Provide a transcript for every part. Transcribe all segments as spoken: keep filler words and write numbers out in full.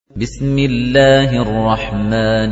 بسم الله الرحمن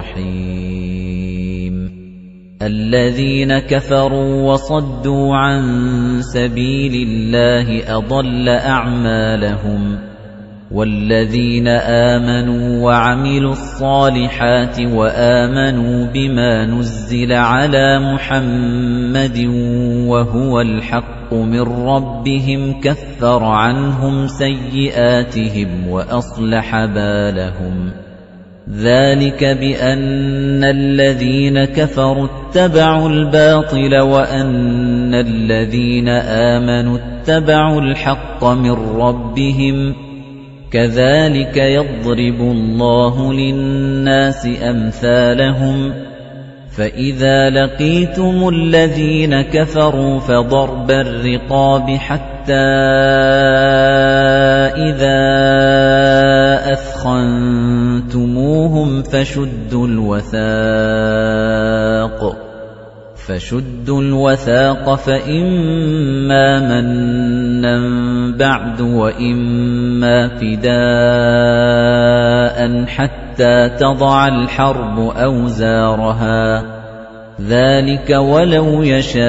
الرحيم الذين كفروا وصدوا عن سبيل الله أضل أعمالهم والذين آمنوا وعملوا الصالحات وآمنوا بما نزل على محمد وهو الحق من ربهم كفر عنهم سيئاتهم وأصلح بالهم ذلك بأن الذين كفروا اتبعوا الباطل وأن الذين آمنوا اتبعوا الحق من ربهم كذلك يضرب الله للناس أمثالهم فإذا لقيتم الذين كفروا فضرب الرقاب حتى إذا أثخنتموهم فشدوا الوثاق فشدوا الوثاق فإما مَنًّا بعد وإما فداء حتى تضع الحرب أوزارها ذلك ولو يشاء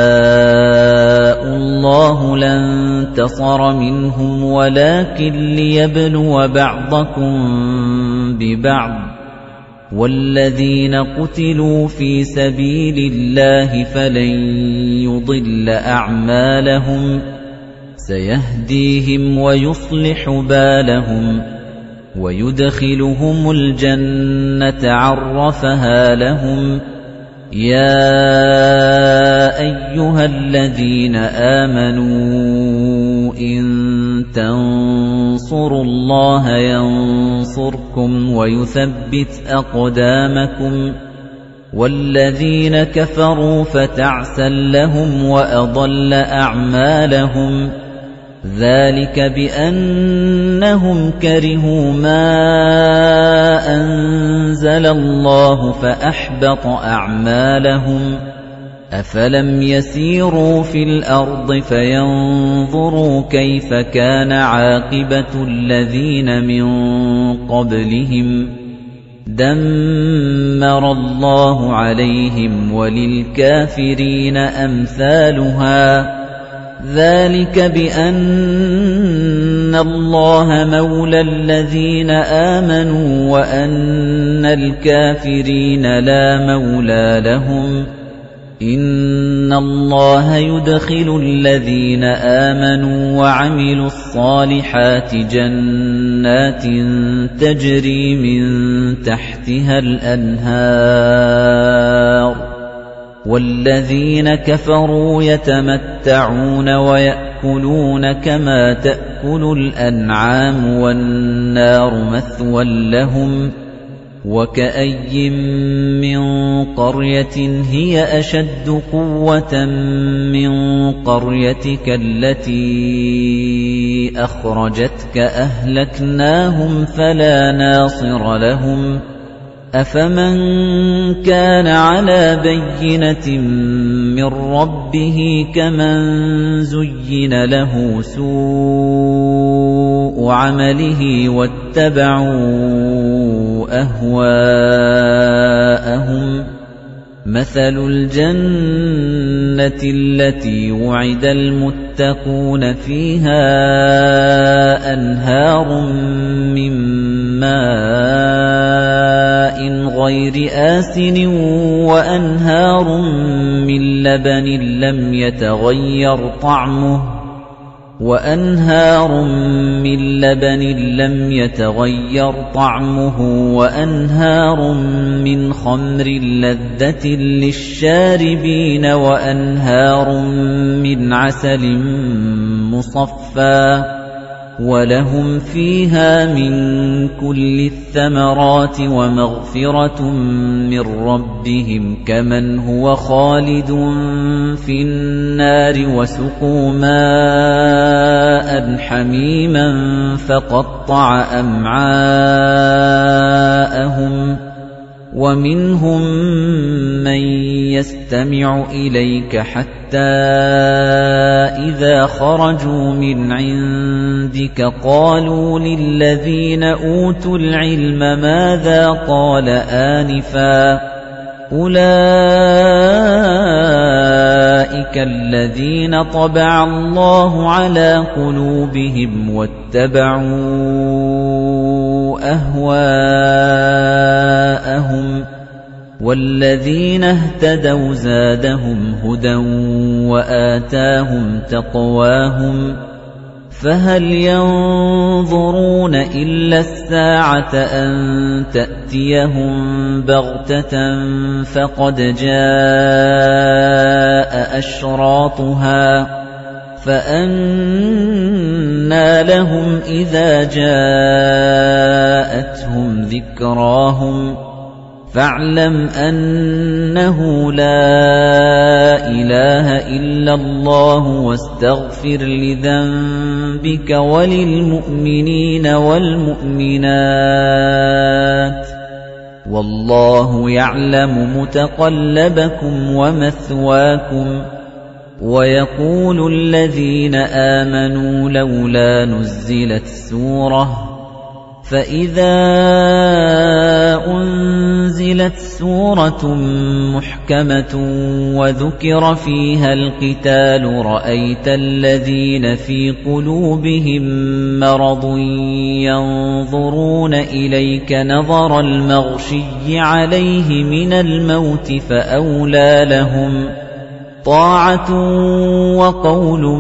الله لانتصر منهم ولكن ليبلو بعضكم ببعض والذين قتلوا في سبيل الله فلن يضل أعمالهم سيهديهم ويصلح بالهم ويدخلهم الجنة عرفها لهم يا أيها الذين آمنوا إن تنصروا الله ينصركم ويثبت أقدامكم والذين كفروا فتعسا لهم وأضل أعمالهم ذلك بأنهم كرهوا ما أنزل الله فأحبط أعمالهم أفلم يسيروا في الأرض فينظروا كيف كان عاقبة الذين من قبلهم دمر الله عليهم وللكافرين أمثالها ذلك بأن الله مولى الذين آمنوا وأن الكافرين لا مولى لهم إن الله يدخل الذين آمنوا وعملوا الصالحات جنات تجري من تحتها الأنهار والذين كفروا يتمتعون ويأكلون كما تأكل الأنعام والنار مثوى لهم وكأي من قرية هي أشد قوة من قريتك التي أخرجتك أهلكناهم فلا ناصر لهم أفمن كان على بينة من ربه كمن زين له سوء عمله واتبعوا أهواءهم مثل الجنة التي وعد المتقون فيها أنهار من ماء غير آسن وأنهار من لبن لم يتغير طعمه وأنهار من لبن لم يتغير طعمه وأنهار من خمر لذة للشاربين وأنهار من عسل مصفى ولهم فيها من كل الثمرات ومغفرة من ربهم كمن هو خالد في النار وسقوا ماء حميما فقطع أمعاءهم ومنهم من يستمع إليك حتى إِذَا خَرَجُوا مِنْ عِندِكَ قَالُوا لِلَّذِينَ أُوتُوا الْعِلْمَ مَاذَا قَالَ آنِفًا أُولَئِكَ الَّذِينَ طَبَعَ اللَّهُ عَلَى قُلُوبِهِمْ وَاتَّبَعُوا أَهْوَاءَهُمْ وَالَّذِينَ اهْتَدَوْا زَادَهُمْ هُدًى وَآتَاهُمْ تَقْوَاهُمْ فَهَلْ يَنظُرُونَ إِلَّا السَّاعَةَ أَن تَأْتِيَهُم بَغْتَةً فَقَدْ جَاءَ أَشْرَاطُهَا فَأَنَّىٰ لَهُمْ إِذَا جَاءَتْهُمْ ذِكْرَاهُمْ فَاعْلَمْ أَنَّهُ لَا إِلَٰهَ إِلَّا اللَّهُ وَاسْتَغْفِرْ لِذَنبِكَ وَلِلْمُؤْمِنِينَ وَالْمُؤْمِنَاتِ وَاللَّهُ يَعْلَمُ مُتَقَلَّبَكُمْ وَمَثْوَاكُمْ وَيَقُولُ الَّذِينَ آمَنُوا لَوْلَا نُزِّلَتْ سُورَةٌ فَإِذَا أُنزِلَتْ سُورَةٌ مُحْكَمَةٌ وَذُكِرَ فِيهَا الْقِتَالُ رَأَيْتَ الَّذِينَ فِي قُلُوبِهِم مَّرَضٌ يَنظُرُونَ إِلَيْكَ نَظَرَ الْمَغْشِيِّ عَلَيْهِ مِنَ الْمَوْتِ فَأَوْلَىٰ لَهُمْ طَاعَةٌ وَقَوْلٌ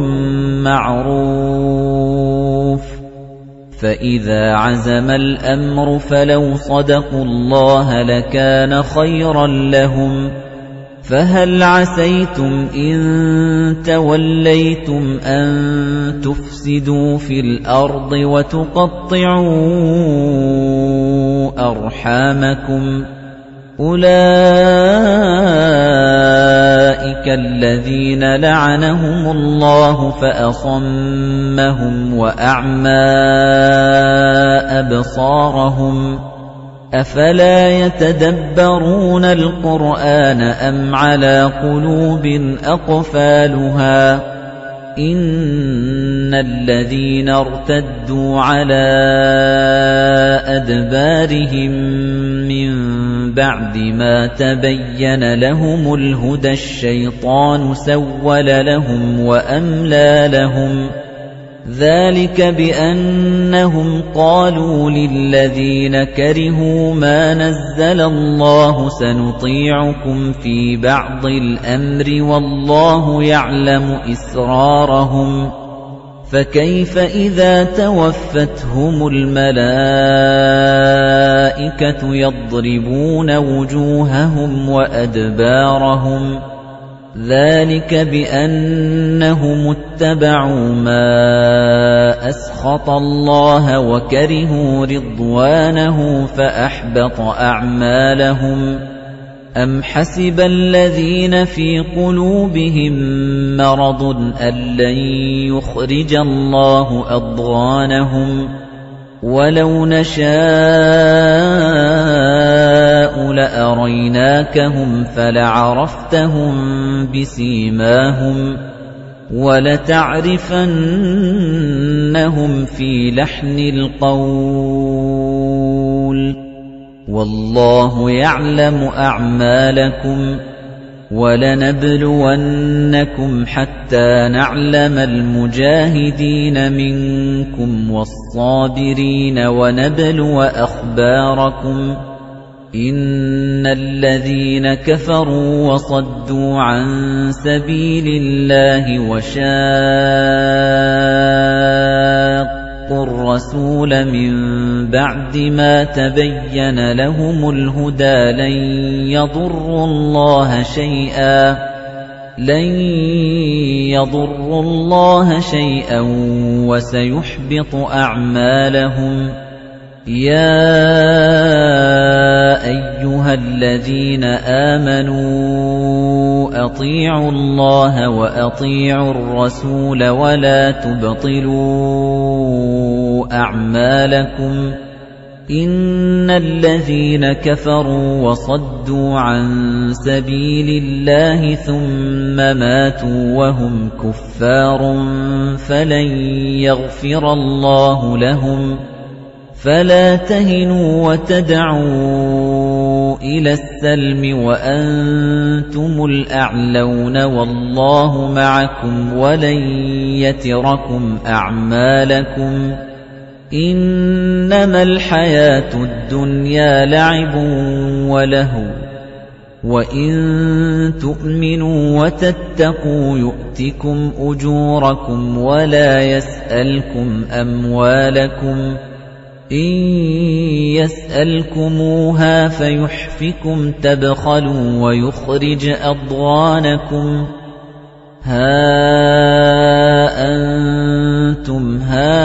مَّعْرُوفٌ فَإِذَا عَزَمَ الْأَمْرُ فَلَوْ صَدَقُوا اللَّهَ لَكَانَ خَيْرًا لَّهُمْ فَهَلْ عَسَيْتُمْ إِن تَوَلَّيْتُمْ أَن تُفْسِدُوا فِي الْأَرْضِ وَتُقَطِّعُوا أَرْحَامَكُمْ أُولَئِكَ الَّذِينَ لَعَنَهُمُ اللَّهُ فَأَصَمَّهُمْ وَأَعْمَىٰ أَبْصَارَهُمْ أَفَلَا يَتَدَبَّرُونَ الْقُرْآنَ أَمْ عَلَىٰ قُلُوبٍ أَقْفَالُهَا إِنَّ الَّذِينَ ارْتَدُّوا عَلَىٰ أَدْبَارِهِم مِّن بَعْدِ مَا تَبَيَّنَ لَهُمُ الْهُدَى الشَّيْطَانُ سَوَّلَ لَهُمْ وَأَمْلَىٰ لَهُمْ ذَلِكَ بِأَنَّهُمْ قَالُوا لِلَّذِينَ كَرِهُوا مَا نَزَّلَ اللَّهُ سَنُطِيعُكُمْ فِي بَعْضِ الْأَمْرِ وَاللَّهُ يَعْلَمُ إِسْرَارَهُمْ فَكَيْفَ إِذَا تَوَفَّتْهُمُ الْمَلَائِكَةُ يَضْرِبُونَ وُجُوهَهُمْ وَأَدْبَارَهُمْ ذَلِكَ بِأَنَّهُمُ اتَّبَعُوا مَا أَسْخَطَ اللَّهَ وَكَرِهُوا رِضْوَانَهُ فَأَحْبَطَ أَعْمَالَهُمْ أَمْ حَسِبَ الَّذِينَ فِي قُلُوبِهِم مَّرَضٌ أَن لَّن يُخْرِجَ اللَّهُ أَضْغَانَهُمْ وَلَوْ نَشَاءُ لَأَرَيْنَاكَهُمْ فَلَعَرَفْتَهُم بِسِيمَاهُمْ وَلَتَعْرِفَنَّهُمْ فِي لَحْنِ الْقَوْلِ وَاللَّهُ يَعْلَمُ أَعْمَالَكُمْ وَلَنَبْلُوَنَّكُمْ حَتَّى نَعْلَمَ الْمُجَاهِدِينَ مِنكُمْ وَالصَّابِرِينَ وَنَبْلُوَ أَخْبَارَكُمْ إِنَّ الَّذِينَ كَفَرُوا وَصَدُّوا عَن سَبِيلِ اللَّهِ وَشَاقُّوا الرَّسُولَ مِن بَعْدِ مَا تَبَيَّنَ لَهُمُ الْهُدَىٰ لَن يَضُرُّوا اللَّهَ شَيْئًا لَن يَضُرُّوا اللَّهَ شَيْئًا وَسَيُحْبِطُ أَعْمَالَهُمْ يَا أَيُّهَا الَّذِينَ آمَنُوا أَطِيعُوا اللَّهَ وَأَطِيعُوا الرَّسُولَ وَلَا تُبْطِلُوا أَعْمَالَكُمْ إِنَّ الَّذِينَ كَفَرُوا وَصَدُّوا عَن سَبِيلِ اللَّهِ ثُمَّ مَاتُوا وَهُمْ كُفَّارٌ فَلَن يَغْفِرَ اللَّهُ لَهُمْ فَلَا تَهِنُوا وَتَدْعُوا إِلَى السَّلْمِ وَأَنتُمُ الْأَعْلَوْنَ وَاللَّهُ مَعَكُمْ وَلَن يَتِرَكُمْ أَعْمَالَكُمْ إِنَّمَا الْحَيَاةُ الدُّنْيَا لَعِبٌ وَلَهْوٌ وَإِن تُؤْمِنُوا وَتَتَّقُوا يُؤْتِكُمْ أُجُورَكُمْ وَلَا يَسْأَلْكُمْ أَمْوَالَكُمْ إِن يَسْأَلْكُمُوهَا فَيُحْفِكُمْ تَبْخَلُوا وَيُخْرِجْ أَضْغَانَكُمْ هَا أَنتُمْ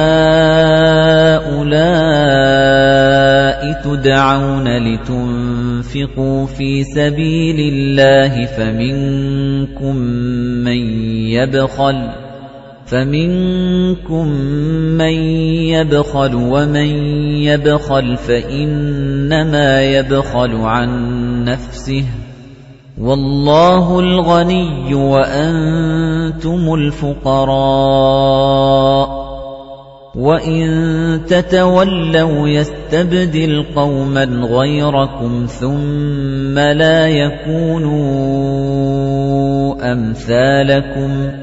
هَؤُلَاءِ تُدْعَوْنَ لِتُنفِقُوا فِي سَبِيلِ اللَّهِ فَمِنكُم مَّن يَبْخَلُ فَمِنكُم مَّن يَبْخَلُ وَمَن يَبْخَلْ فَإِنَّمَا يَبْخَلُ عَن نَّفْسِهِ وَاللَّهُ الْغَنِيُّ وَأَنتُمُ الْفُقَرَاءُ وَإِن تَتَوَلَّوْا يَسْتَبْدِلْ قَوْمًا غَيْرَكُمْ ثُمَّ لَا يَكُونُوا أَمْثَالَكُمْ